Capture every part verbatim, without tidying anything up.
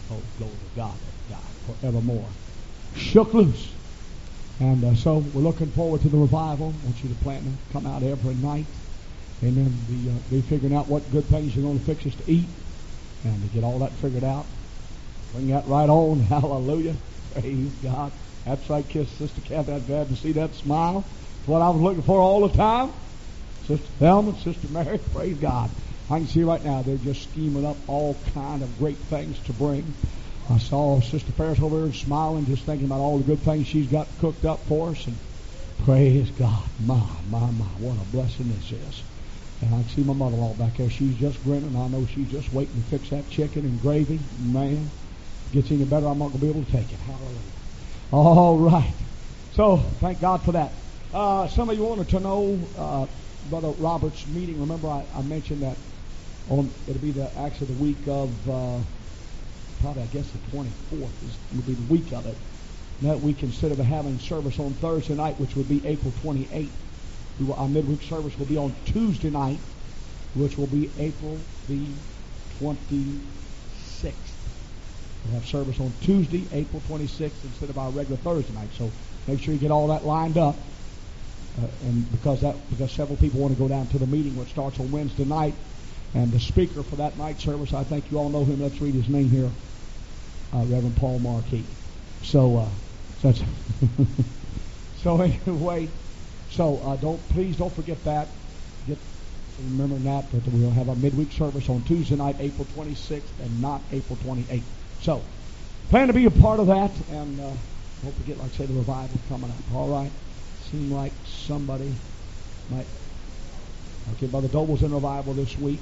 Oh, glory to God, God, forevermore. Shook loose. And uh, so we're looking forward to the revival. I want you to plan to come out every night. And then be, uh, be figuring out what good things you're going to fix us to eat. And to get all that figured out. Bring that right on. Hallelujah. Praise God. That's right, kiss Sister Kathy. I'm glad to see that smile. It's what I was looking for all the time. Sister Thelma, Sister Mary, praise God. I can see right now they're just scheming up all kind of great things to bring. I saw Sister Ferris over there smiling, just thinking about all the good things she's got cooked up for us. And praise God. My, my, my, what a blessing this is. And I can see my mother-in-law back there. She's just grinning. I know she's just waiting to fix that chicken and gravy. Man, if it gets any better, I'm not going to be able to take it. Hallelujah. All right. So, thank God for that. Uh, some of you wanted to know uh, Brother Robert's meeting. Remember, I, I mentioned that on it'll be the actually the week of uh, probably I guess the twenty-fourth is will be the week of it. And that week, instead of having service on Thursday night, which would be April twenty-eighth, we will, our midweek service will be on Tuesday night, which will be April the twenty-sixth. We'll have service on Tuesday, April twenty-sixth, instead of our regular Thursday night. So make sure you get all that lined up. Uh, and because that because several people want to go down to the meeting, which starts on Wednesday night. And the speaker for that night service, I think you all know him. Let's read his name here, uh, Reverend Paul Marquis. So, uh, so, that's so anyway, so uh, don't please don't forget that. Get remember that that we'll have our midweek service on Tuesday night, April twenty-sixth, and not April twenty-eighth. So, plan to be a part of that, and uh, don't forget, like I say, the revival coming up. All right. Seem like somebody might. Okay, Brother Doble's in revival this week.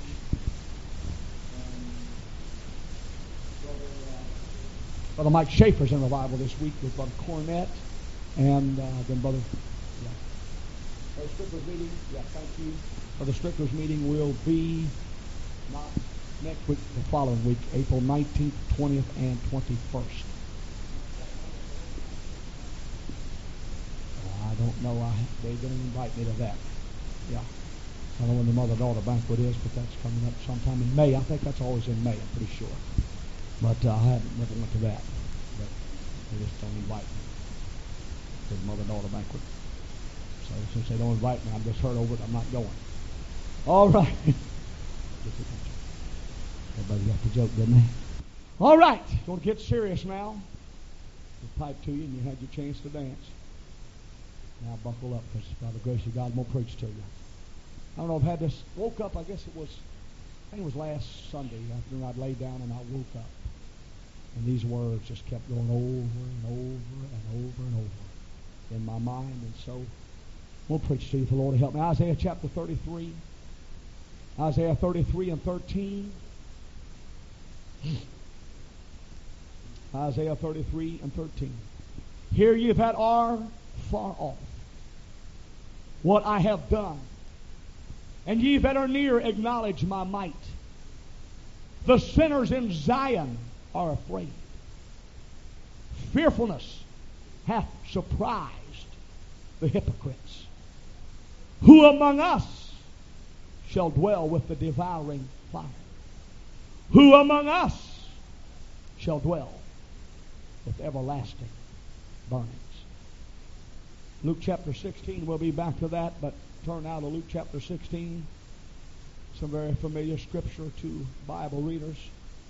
Brother Mike Schaefer's in revival this week with Brother Cornett. And uh, then Brother, yeah. Brother Strickler's meeting, yeah, thank you. Brother Strickler's meeting will be not next week, the following week, April nineteenth, twentieth, and twenty-first. Uh, I don't know. I, they didn't invite me to that. Yeah. I don't know when the mother-daughter banquet is, but that's coming up sometime in May. I think that's always in May, I'm pretty sure. But uh, I haven't never went to that. But they just don't invite me to the mother-daughter banquet. So since they don't invite me, I'm just hurt over it. I'm not going. All right. Everybody got the joke, didn't they? All right. Going to get serious now. We'll pipe to you, and you had your chance to dance. Now buckle up, because by the grace of God, I'm going to preach to you. I don't know, I've had this, woke up, I guess it was, I think it was last Sunday afternoon. I'd laid down and I woke up. And these words just kept going over and over and over and over in my mind. And so, we'll preach to you for the Lord to help me. Isaiah chapter thirty-three. Isaiah thirty-three and thirteen. Isaiah thirty-three and thirteen. Hear ye that are far off what I have done, and ye that are near acknowledge my might. The sinners in Zion are afraid. Fearfulness hath surprised the hypocrites. Who among us shall dwell with the devouring fire? Who among us shall dwell with everlasting burnings? Luke chapter sixteen, we'll be back to that, but turn now to Luke chapter sixteen. Some very familiar scripture to Bible readers.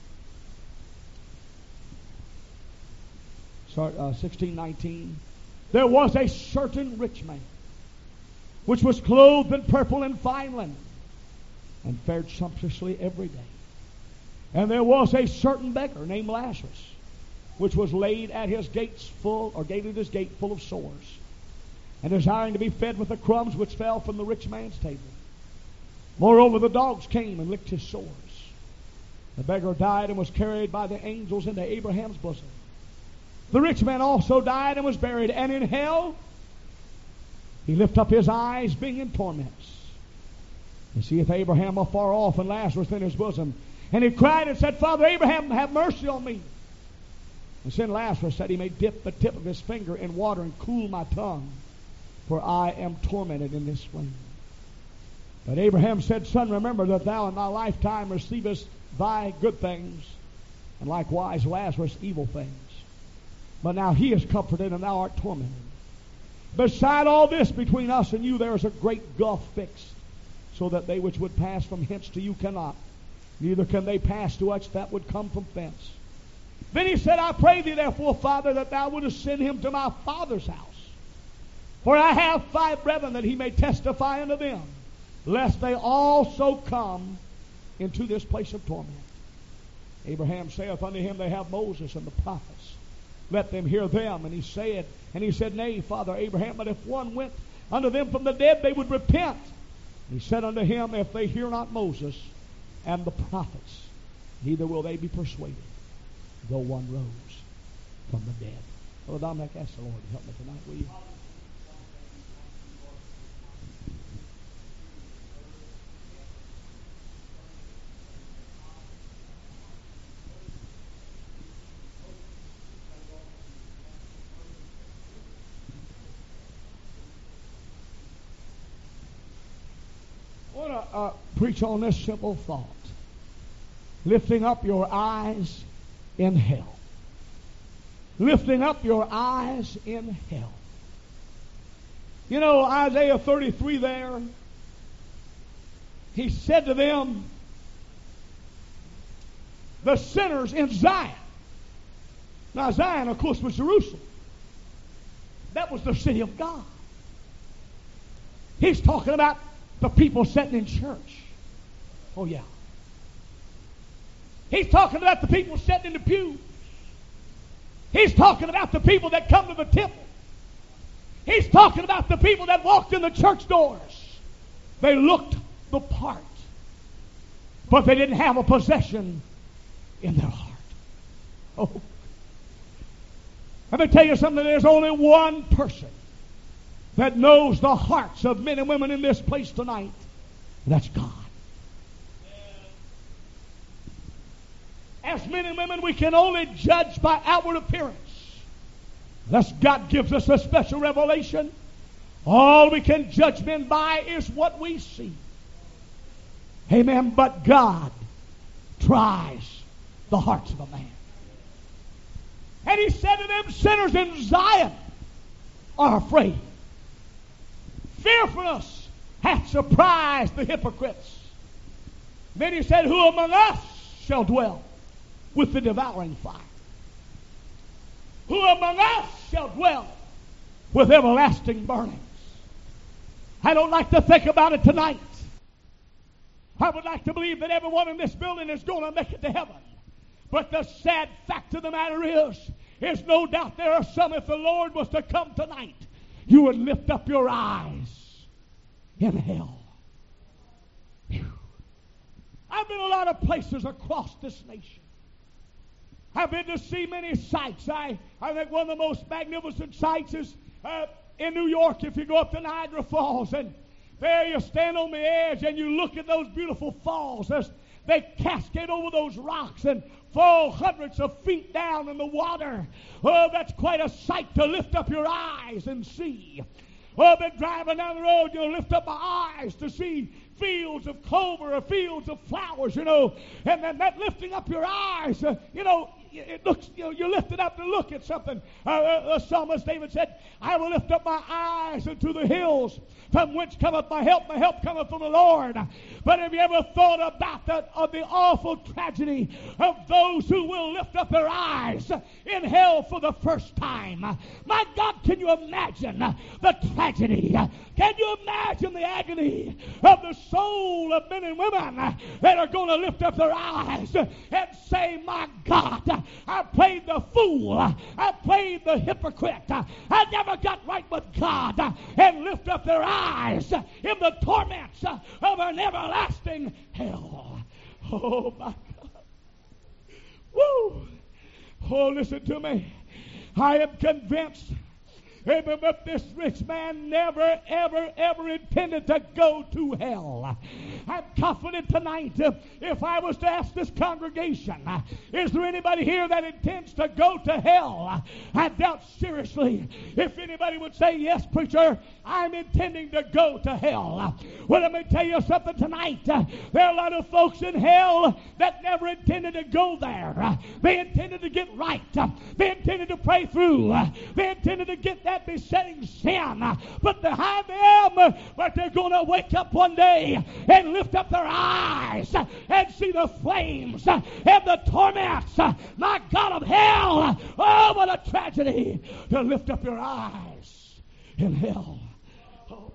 Start uh, sixteen nineteen. There was a certain rich man, which was clothed in purple and fine linen, and fared sumptuously every day. And there was a certain beggar named Lazarus, which was laid at his gates full, or gate at his gate full of sores, and desiring to be fed with the crumbs which fell from the rich man's table. Moreover, the dogs came and licked his sores. The beggar died and was carried by the angels into Abraham's bosom. The rich man also died and was buried, and in hell he lifted up his eyes, being in torments, and seeth Abraham afar off, and Lazarus in his bosom. And he cried and said, Father Abraham, have mercy on me, and send Lazarus that he may dip the tip of his finger in water and cool my tongue, for I am tormented in this flame. But Abraham said, Son, remember that thou in thy lifetime receivest thy good things, And likewise Lazarus evil things. But now he is comforted, and thou art tormented. Beside all this, between us and you there is a great gulf fixed, so that they which would pass from hence to you cannot, neither can they pass to us that would come from thence. Then he said, I pray thee therefore, Father, that thou wouldest send him to my father's house. For I have five brethren, that he may testify unto them, lest they also come into this place of torment. Abraham saith unto him, they have Moses and the prophets. Let them hear them. And he said, and he said, Nay, Father Abraham, but if one went unto them from the dead, they would repent. And he said unto him, if they hear not Moses and the prophets, neither will they be persuaded, though one rose from the dead. Brother Dominic, ask the Lord to help me tonight, will you? I want to uh, preach on this simple thought. Lifting up your eyes in hell. Lifting up your eyes in hell. You know, Isaiah thirty-three there, he said to them, the sinners in Zion. Now Zion, of course, was Jerusalem. That was the city of God. He's talking about the people sitting in church. Oh, yeah. He's talking about the people sitting in the pews. He's talking about the people that come to the temple. He's talking about the people that walked in the church doors. They looked the part, but they didn't have a possession in their heart. Oh. Let me tell you something. There's only one person that knows the hearts of men and women in this place tonight. And that's God. As men and women, we can only judge by outward appearance. Unless God gives us a special revelation, all we can judge men by is what we see. Amen. But God tries the hearts of a man. And he said to them, sinners in Zion are afraid. Fearfulness hath surprised the hypocrites. Then he said, who among us shall dwell with the devouring fire? Who among us shall dwell with everlasting burnings? I don't like to think about it tonight. I would like to believe that everyone in this building is going to make it to heaven. But the sad fact of the matter is, is no doubt there are some, if the Lord was to come tonight, you would lift up your eyes in hell. Whew. I've been a lot of places across this nation. I've been to see many sights. I, I think one of the most magnificent sights is uh, in New York, if you go up to Niagara Falls, and there you stand on the edge and you look at those beautiful falls as they cascade over those rocks and fall hundreds of feet down in the water. Oh, that's quite a sight to lift up your eyes and see. Oh, I've been driving down the road, you know, lift up my eyes to see fields of clover or fields of flowers, you know, and then that lifting up your eyes, uh, you know, it looks, you know, you lift it up to look at something. Uh, uh, the psalmist David said, I will lift up my eyes unto the hills, from whence cometh my help. My help cometh from the Lord. But have you ever thought about that, of the awful tragedy of those who will lift up their eyes in hell for the first time? My God, can you imagine the tragedy? Can you imagine the agony of the soul of men and women that are going to lift up their eyes and say, my God, I played the fool. I played the hypocrite. I never got right with God, and lift up their eyes in the torments of an everlasting hell. Oh, my God. Woo! Oh, listen to me. I am convinced Amen. But this rich man never, ever, ever intended to go to hell. I'm confident tonight, uh, if I was to ask this congregation, uh, is there anybody here that intends to go to hell? I doubt seriously if anybody would say, yes, preacher, I'm intending to go to hell. Well, let me tell you something tonight. Uh, there are a lot of folks in hell that never intended to go there. Uh, they intended to get right. Uh, they intended to pray through. Uh, they intended to get that besetting sin. Uh, but behind them, uh, but they're going to wake up one day and lift up their eyes uh, and see the flames uh, and the torments. Uh, my God of hell. Oh, what a tragedy to lift up your eyes in hell. Oh,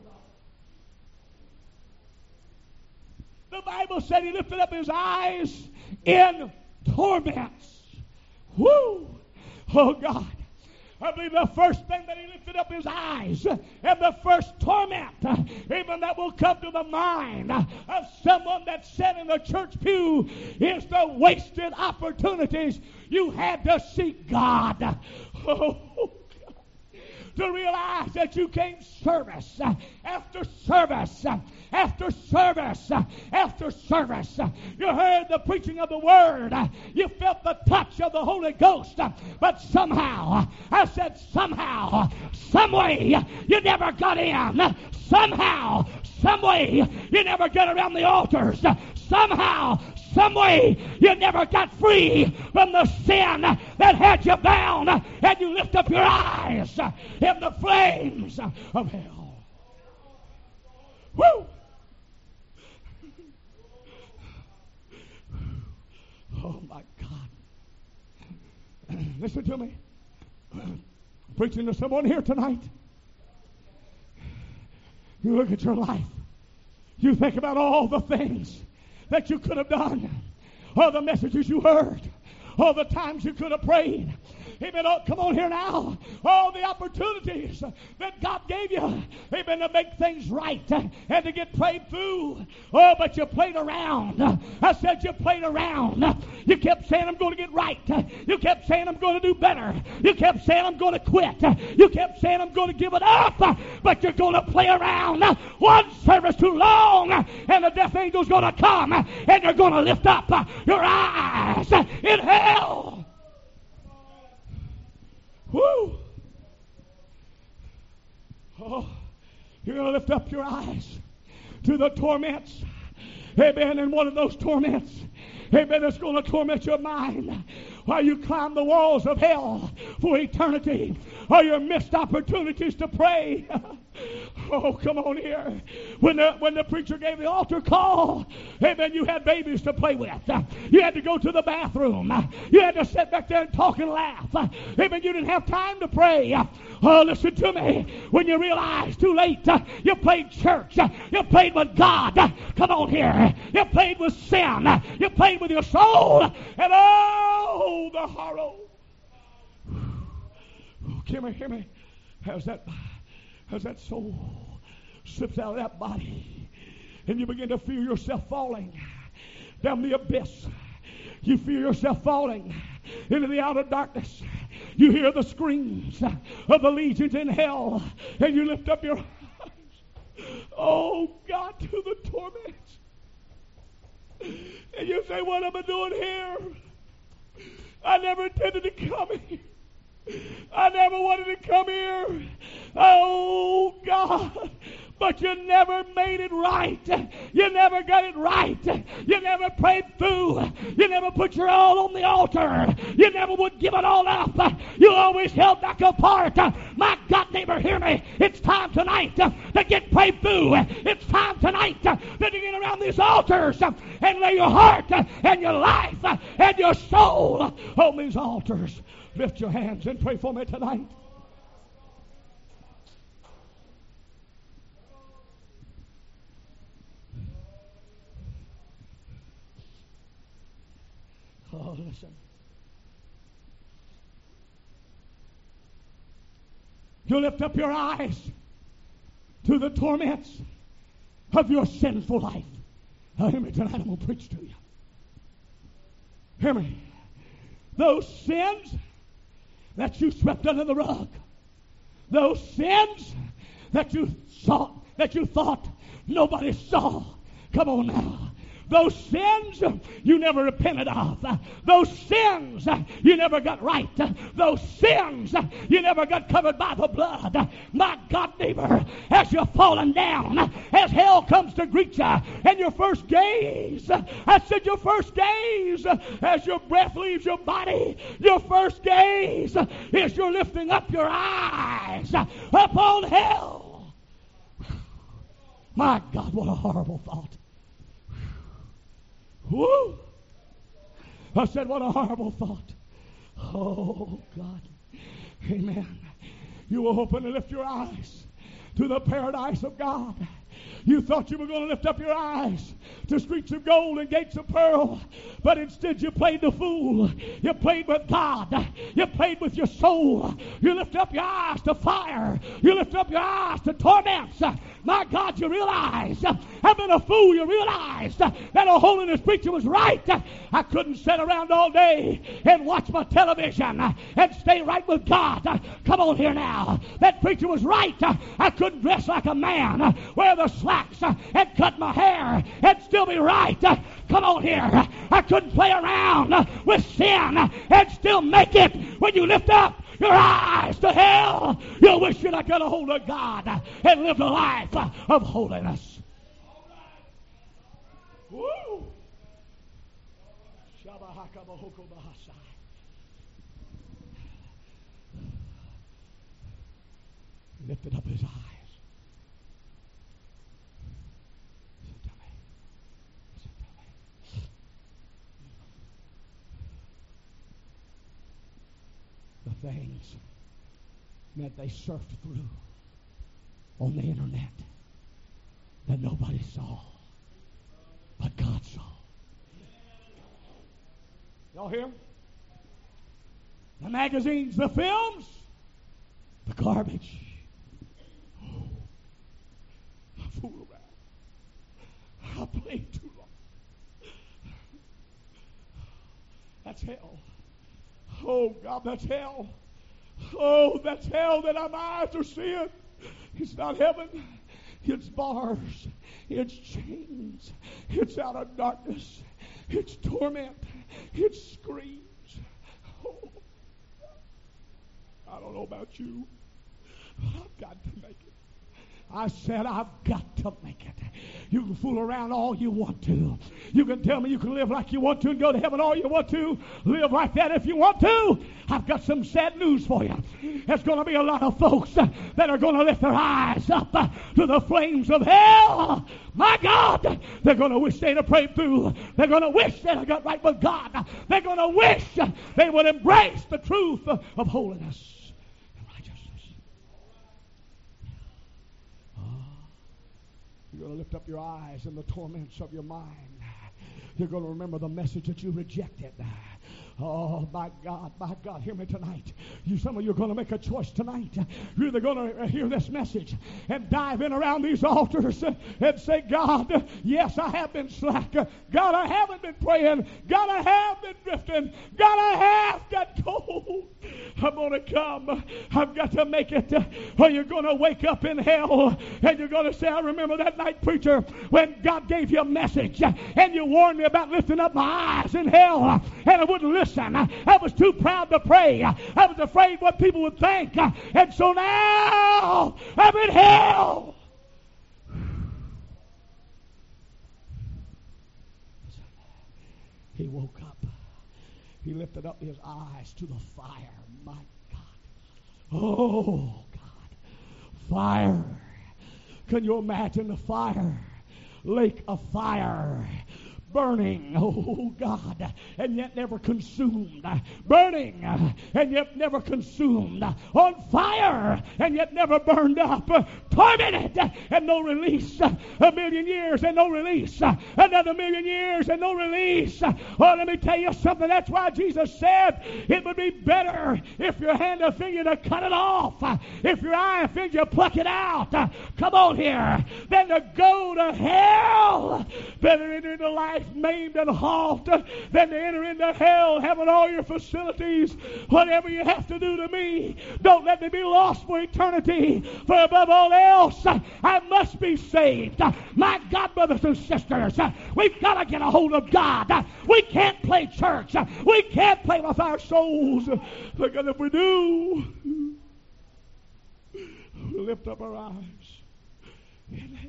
the Bible said he lifted up his eyes in torments. Woo! Oh, God. I believe the first thing that he lifted up his eyes and the first torment, even that will come to the mind of someone that sat in the church pew, is the wasted opportunities you had to seek God. Oh, to realize that you came service after service after service after service. You heard the preaching of the Word. You felt the touch of the Holy Ghost. But somehow, I said somehow, some way, you never got in. Somehow, some way, you never got around the altars. Somehow, some way, you never got free from the sin that had you bound, and you lift up your eyes in the flames of hell. Woo! Oh, my God. Listen to me. I'm preaching to someone here tonight. You look at your life. You think about all the things that you could have done, all the messages you heard, all the times you could have prayed. Amen. Oh, come on here now. All the opportunities that God gave you. Amen. To make things right and to get prayed through. Oh, but you played around. I said you played around. You kept saying, I'm going to get right. You kept saying, I'm going to do better. You kept saying, I'm going to quit. You kept saying, I'm going to give it up. But you're going to play around one service too long, and the death angel's going to come, and you're going to lift up your eyes in hell. Woo! Oh, you're going to lift up your eyes to the torments. Amen. And one of those torments, amen, it's going to torment your mind while you climb the walls of hell for eternity, or your missed opportunities to pray. Oh, come on here. When the, when the preacher gave the altar call, amen, you had babies to play with. You had to go to the bathroom. You had to sit back there and talk and laugh. Amen, you didn't have time to pray. Oh, listen to me. When you realize too late, you played church. You played with God. Come on here. You played with sin. You played with your soul. And oh, the horror. Oh, hear me, hear me. How's that? As that soul slips out of that body and you begin to feel yourself falling down the abyss. You feel yourself falling into the outer darkness. You hear the screams of the legions in hell, and you lift up your eyes. Oh, God, to the torments. And you say, what am I doing here? I never intended to come here. I never wanted to come here. Oh, God. But you never made it right. You never got it right. You never prayed through. You never put your all on the altar. You never would give it all up. You always held back a part. My God, neighbor, hear me. It's time tonight to get prayed through. It's time tonight to get around these altars and lay your heart and your life and your soul on these altars. Lift your hands and pray for me tonight. Oh, listen. You lift up your eyes to the torments of your sinful life. Now, hear me tonight. I'm going to preach to you. Hear me. Those sins that you swept under the rug, those sins that you saw, that you thought nobody saw. Come on now. Those sins you never repented of. Those sins you never got right. Those sins you never got covered by the blood. My God, neighbor, as you're falling down, as hell comes to greet you, and your first gaze, I said your first gaze, as your breath leaves your body, your first gaze is you're lifting up your eyes upon hell. My God, what a horrible thought. Woo! I said, what a horrible thought. Oh, God. Amen. You were hoping to lift your eyes to the paradise of God. You thought you were going to lift up your eyes to streets of gold and gates of pearl, but instead you played the fool. You played with God. You played with your soul. You lift up your eyes to fire. You lift up your eyes to torments. My God, you realize, having a fool, you realized that a holiness preacher was right. I couldn't sit around all day and watch my television and stay right with God. Come on here now. That preacher was right. I couldn't dress like a man, wear the slacks, and cut my hair and still be right. Come on here. I couldn't play around with sin and still make it. When you lift up your eyes to hell, you'll wish you'd have got a hold of God and lived a life of holiness. Woo! Lifted up his eyes. The things that they surfed through on the internet that nobody saw, but God saw. Y'all hear? The magazines, the films, the garbage. Oh, I fooled around. I played too long. That's hell. Oh, God, that's hell. Oh, that's hell that our eyes are seeing. It's not heaven. It's bars. It's chains. It's outer darkness. It's torment. It's screams. Oh, I don't know about you, but I've got to make it. I said I've got to make it. You can fool around all you want to. You can tell me you can live like you want to and go to heaven all you want to. Live like that if you want to. I've got some sad news for you. There's going to be a lot of folks that are going to lift their eyes up to the flames of hell. My God, they're going to wish they'd have prayed through. They're going to wish they'd have got right with God. They're going to wish they would embrace the truth of holiness. You're going to lift up your eyes in the torments of your mind. You're going to remember the message that you rejected. Oh, my God, my God, hear me tonight. You, some of you are going to make a choice tonight. You're either going to hear this message and dive in around these altars and say, God, yes, I have been slack. God, I haven't been praying. God, I have been drifting. God, I have got cold. I'm going to come. I've got to make it. Or you're going to wake up in hell and you're going to say, I remember that night, preacher, when God gave you a message and you warned me about lifting up my eyes in hell, and I wouldn't listen. I was too proud to pray. I was afraid what people would think. And so now I'm in hell. He woke up. He lifted up his eyes to the fire. My God. Oh, God. Fire. Can you imagine the fire? Lake of fire. Burning, oh God, and yet never consumed. Burning, and yet never consumed. On fire, and yet never burned up. Tormented, and no release. A million years and no release. Another million years and no release. Oh, let me tell you something. That's why Jesus said it would be better if your hand offended you to cut it off. If your eye offends you, to pluck it out. Come on here. Than to go to hell. Better enter into life life maimed and halt than to enter into hell having all your facilities. Whatever you have to do to me, don't let me be lost for eternity. For above all else, I must be saved. My God, brothers and sisters, we've got to get a hold of God. We can't play church. We can't play with our souls. Because if we do, we'll lift up our eyes in hell.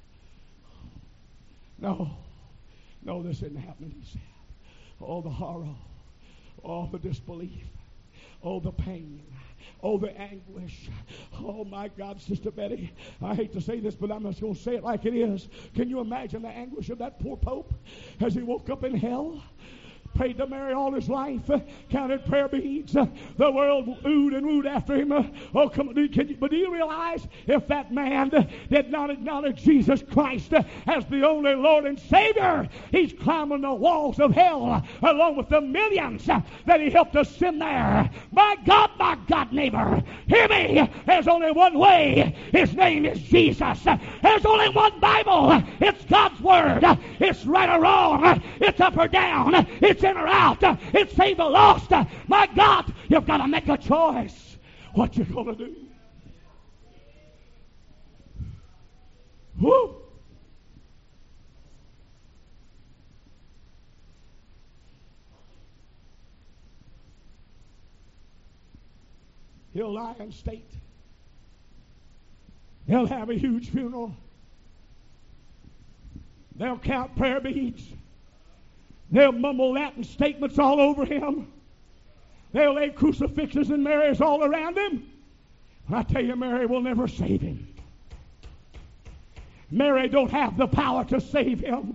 No, no, this isn't happening, he said. Oh, the horror. Oh, the disbelief. Oh, the pain. Oh, the anguish. Oh, my God, Sister Betty. I hate to say this, but I'm just going to say it like it is. Can you imagine the anguish of that poor Pope as he woke up in hell? Prayed to Mary all his life, uh, counted prayer beads. Uh, the world oohed and wooed after him. Uh, oh, come on, can you, but do you realize if that man uh, did not acknowledge Jesus Christ uh, as the only Lord and Savior, he's climbing the walls of hell uh, along with the millions uh, that he helped us send there. My God, my God, neighbor, hear me. There's only one way. His name is Jesus. Uh, there's only one Bible. Uh, it's God's Word. Uh, it's right or wrong. Uh, it's up or down. Uh, it's in or out. It's save the lost. My God, you've got to make a choice. What you going to do? Woo! He'll lie in state. They'll have a huge funeral. They'll count prayer beads. They'll mumble Latin statements all over him. They'll lay crucifixes and Marys all around him. I tell you, Mary will never save him. Mary don't have the power to save him.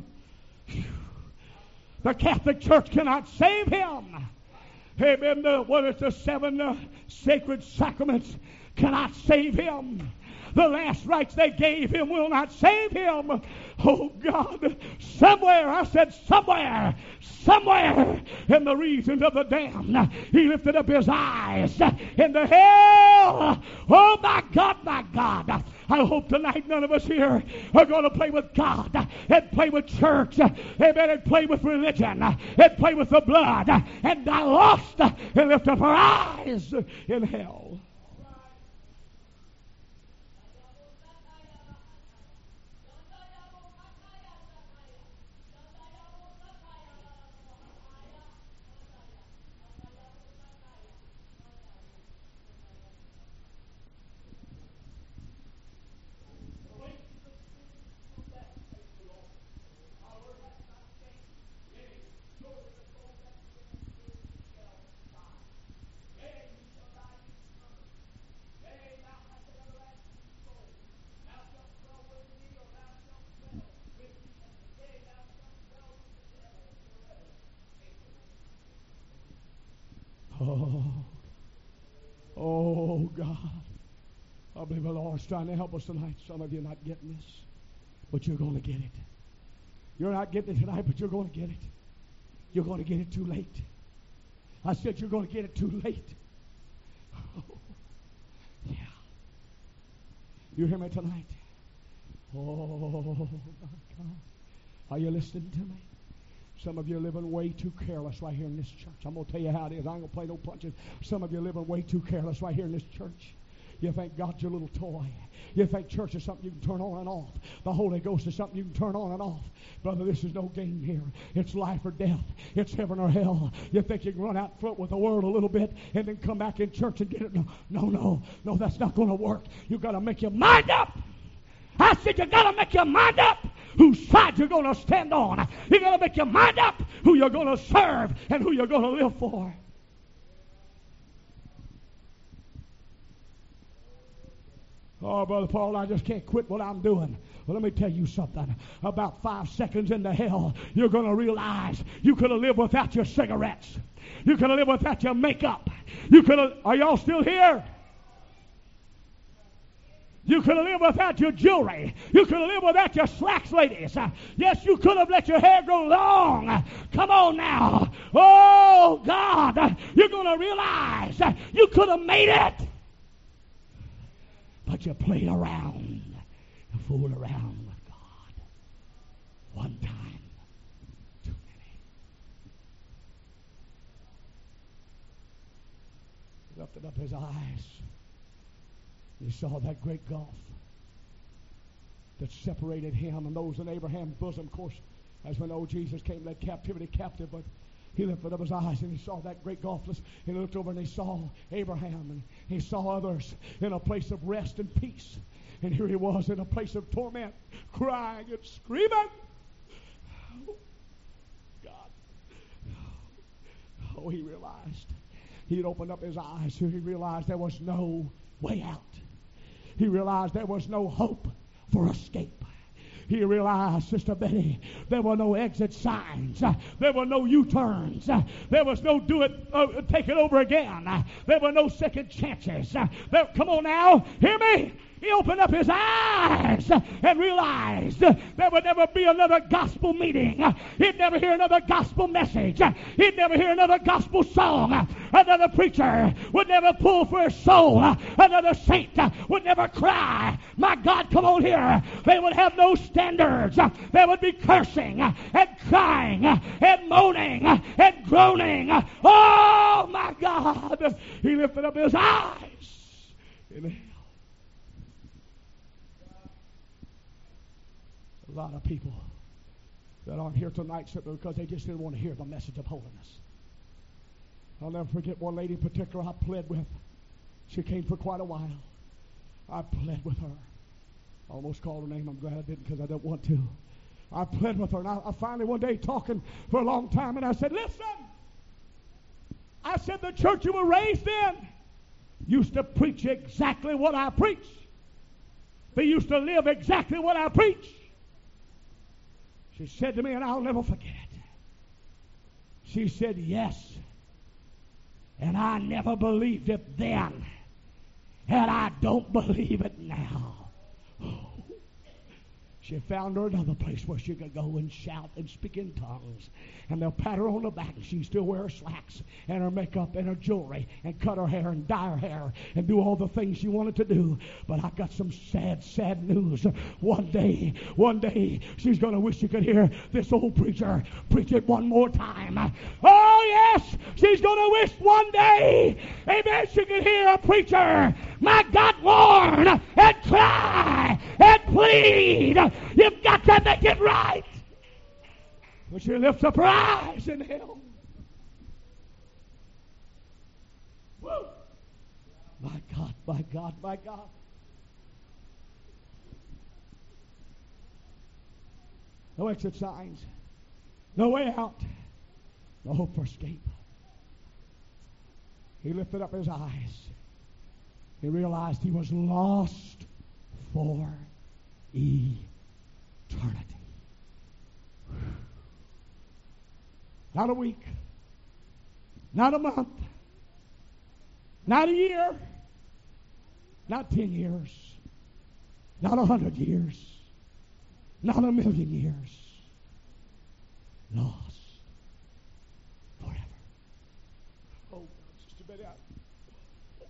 The Catholic Church cannot save him. Amen. The, what is the seven uh, sacred sacraments cannot save him. The last rites they gave him will not save him. Oh, God, somewhere, I said somewhere, somewhere in the regions of the damned, he lifted up his eyes into hell. Oh, my God, my God. I hope tonight none of us here are going to play with God and play with church, amen, and play with religion and play with the blood and die lost and lift up our eyes in hell. Oh, oh God. I believe the Lord's trying to help us tonight. Some of you are not getting this, but you're going to get it. You're not getting it tonight, but you're going to get it. You're going to get it too late. I said you're going to get it too late. Oh, yeah. You hear me tonight? Oh, my God. Are you listening to me? Some of you are living way too careless right here in this church. I'm going to tell you how it is. I ain't going to play no punches. Some of you are living way too careless right here in this church. You think God's your little toy. You think church is something you can turn on and off. The Holy Ghost is something you can turn on and off. Brother, this is no game here. It's life or death. It's heaven or hell. You think you can run out front with the world a little bit and then come back in church and get it? No, no, no. No, that's not going to work. You've got to make your mind up. I said you got to make your mind up whose side you're going to stand on. You got to make your mind up who you're going to serve and who you're going to live for. Oh, Brother Paul, I just can't quit what I'm doing. Well, let me tell you something. About five seconds into hell, you're going to realize you could have lived without your cigarettes. You could have lived without your makeup. You could have, are y'all still here? You could have lived without your jewelry. You could have lived without your slacks, ladies. Uh, yes, you could have let your hair grow long. Uh, come on now. Oh, God, uh, you're going to realize uh, you could have made it. But you played around. You fooled around with God. One time. lifted up his eyes. He saw that great gulf that separated him and those in Abraham's bosom. Of course, as we know, Jesus came led captivity captive, but he lifted up his eyes and he saw that great gulf. He looked over and he saw Abraham and he saw others in a place of rest and peace. And here he was in a place of torment, crying and screaming. Oh, God. Oh, he realized. He had opened up his eyes, so he realized there was no way out. He realized there was no hope for escape. He realized, Sister Betty, there were no exit signs. There were no U-turns. There was no do it, uh, take it over again. There were no second chances. There, come on now, hear me. He opened up his eyes and realized there would never be another gospel meeting. He'd never hear another gospel message. He'd never hear another gospel song. Another preacher would never pull for his soul. Another saint would never cry. My God, come on here. They would have no standards. They would be cursing and crying and moaning and groaning. Oh, my God. He lifted up his eyes in hell. A lot of people that aren't here tonight simply because they just didn't want to hear the message of holiness. I'll never forget one lady in particular I pled with. She came for quite a while. I pled with her. I almost called her name. I'm glad I didn't because I don't want to. I pled with her, and I, I finally one day talking for a long time, and I said, listen, I said the church you were raised in used to preach exactly what I preach. They used to live exactly what I preach. She said to me, and I'll never forget it. She said, yes. And I never believed it then. And I don't believe it now. Oh. She found her another place where she could go and shout and speak in tongues. And they'll pat her on the back. She still wears slacks and her makeup and her jewelry and cut her hair and dye her hair and do all the things she wanted to do. But I got some sad, sad news. One day, one day, she's going to wish she could hear this old preacher preach it one more time. Oh, yes, she's going to wish one day, amen, she could hear a preacher, my God, warn and cry and plead. You've got to make it right. But she lifts up her eyes in hell. Woo. My God, my God, my God. No exit signs. No way out. No hope for escape. He lifted up his eyes. He realized he was lost for eternity. Not a week, not a month, not a year, not ten years, not a hundred years, not a million years. Lost forever. Oh, Sister Betty, I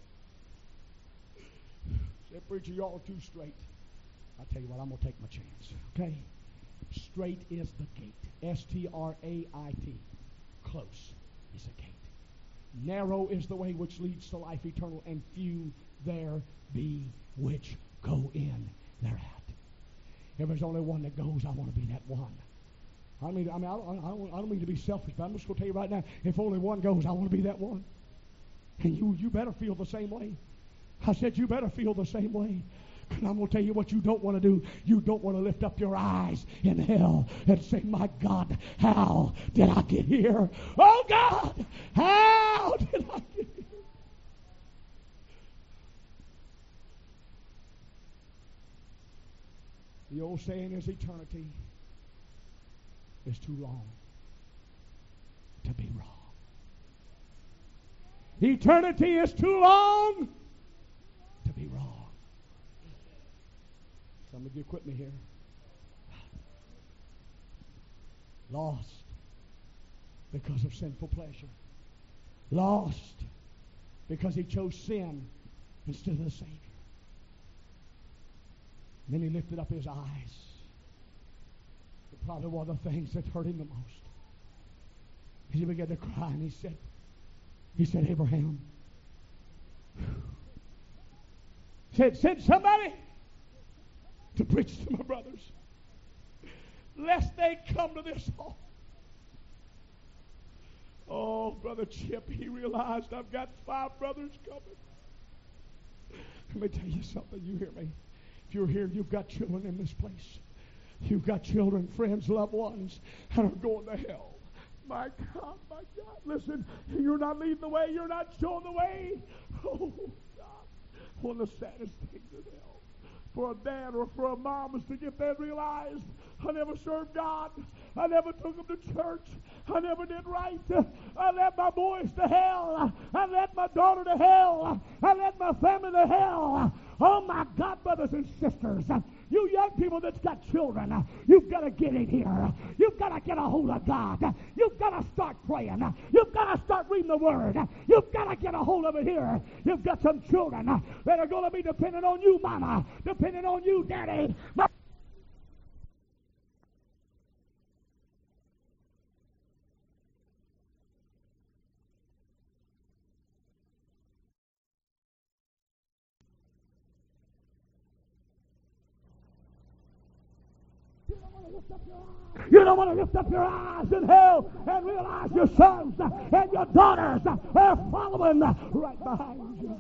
said, preacher, y'all too straight. I'll tell you what, I'm going to take my chance, okay? Straight is the gate. S T R A I T. Close is the gate. Narrow is the way which leads to life eternal, and few there be which go in thereat. If there's only one that goes, I want to be that one. I mean, I mean, I don't, I don't, I don't mean to be selfish, but I'm just going to tell you right now, if only one goes, I want to be that one. And you, you better feel the same way. I said you better feel the same way. And I'm going to tell you what you don't want to do. You don't want to lift up your eyes in hell and say, my God, how did I get here? Oh, God, how did I get here? The old saying is eternity is too long to be wrong. Eternity is too long to be wrong. Some of you quit me here. Lost because of sinful pleasure. Lost because he chose sin instead of the Savior. And then he lifted up his eyes. It probably one of the things that hurt him the most. He began to cry and he said, he said, Abraham, Said, send somebody to preach to my brothers, lest they come to this hall. Oh, Brother Chip, he realized I've got five brothers coming. Let me tell you something. You hear me? If you're here, you've got children in this place. You've got children, friends, loved ones that are going to hell. My God, my God. Listen, you're not leading the way. You're not showing the way. Oh, God. One of the saddest things in hell for a dad or for a mom is to get that realized. I never served God. I never took them to church. I never did right. I led my boys to hell. I led my daughter to hell. I led my family to hell. Oh, my God, brothers and sisters. You young people that's got children, you've got to get in here. You've got to get a hold of God. You've got to start praying. You've got to start reading the Word. You've got to get a hold of it here. You've got some children that are going to be dependent on you, Mama, dependent on you, Daddy. You don't want to lift up your eyes in hell and realize your sons and your daughters are following right behind you.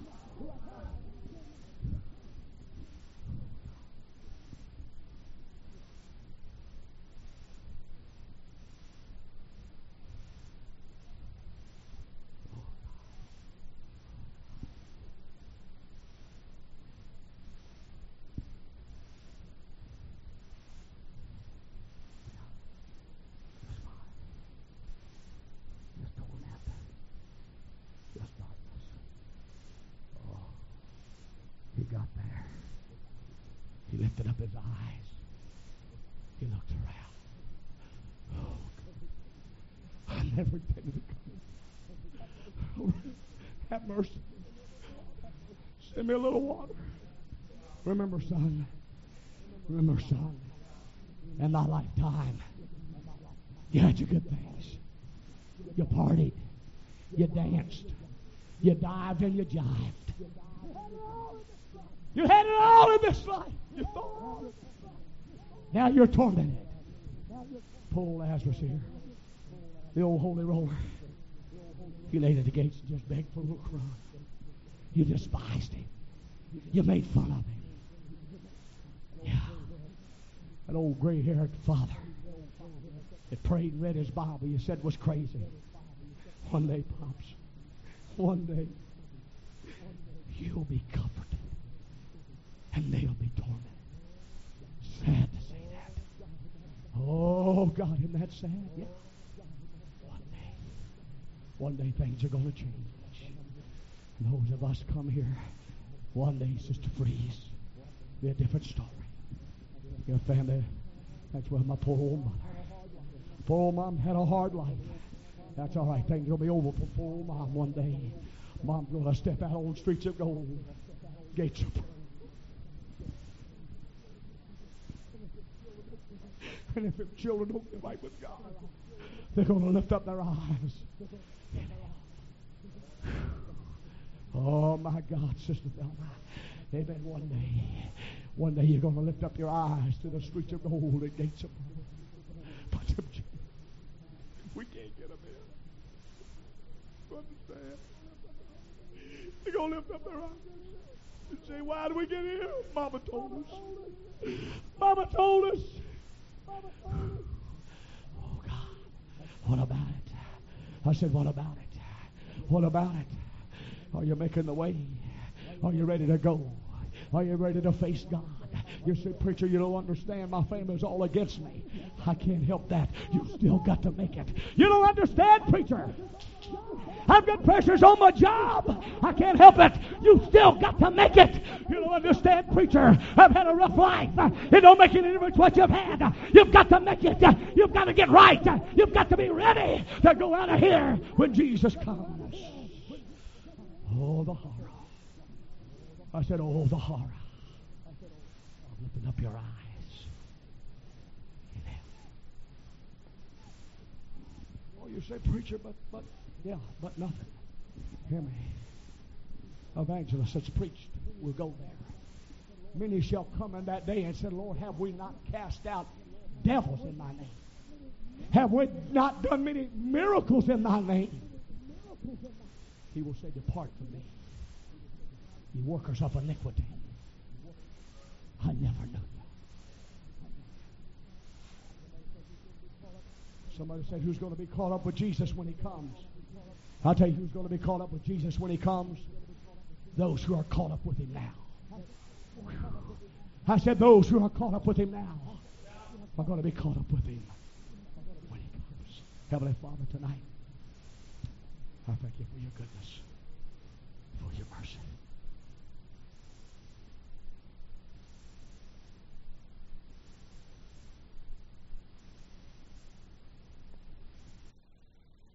Got there. He lifted up his eyes. He looked around. Oh, I never intended to come. Have mercy. Send me a little water. Remember, son. Remember, son. In my lifetime, you had your good things. You partied. You danced. You dived and you jived. You had it all in this life. You thought. Now you're tormented. Poor Lazarus here. The old holy roller. He laid at the gates and just begged for a little crumb. You despised him. You made fun of him. Yeah. That old gray-haired father that prayed and read his Bible you said was crazy. One day, Pops, one day, you'll be comforted. And they'll be tormented. Sad to say that. Oh, God, isn't that sad? Yeah. One day, one day things are going to change. And those of us come here, one day, Sister Freeze, be a different story. Your family, that's where my poor old mother. Poor old mom had a hard life. That's all right. Things will be over for poor old mom one day. Mom's going to step out on the streets of gold. Gates of And if the children don't get right with God, they're going to lift up their eyes. Oh, my God, Sister Thelma. Amen. One day, one day you're going to lift up your eyes to the streets of gold and gates of gold. But them children, we can't get them in. You understand? They're going to lift up their eyes and say, why do we get here? Mama told us. Mama told us. Oh, God. What about it? I said, what about it? What about it? Are you making the way? Are you ready to go? Are you ready to face God? You say, preacher, you don't understand. My family's all against me. I can't help that. You still got to make it. You don't understand, preacher. I've got pressures on my job. I can't help it. You still got to make it. You don't understand, preacher. I've had a rough life. It don't make any difference what you've had. You've got to make it. You've got to get right. You've got to be ready to go out of here when Jesus comes. Oh, the horror. I said, oh, the horror. Open up your eyes. Amen. Oh, you say, preacher, but, but, yeah, but nothing. Hear me. Evangelist that's preached, we'll go there. Many shall come in that day and say, Lord, have we not cast out devils in thy name? Have we not done many miracles in thy name? He will say, depart from me, ye workers of iniquity. I never knew you. Somebody said, who's going to be caught up with Jesus when he comes? I'll tell you who's going to be caught up with Jesus when he comes. Those who are caught up with him now. I said those who are caught up with him now are going to be caught up with him when he comes. Heavenly Father, tonight, I thank you for your goodness, for your mercy.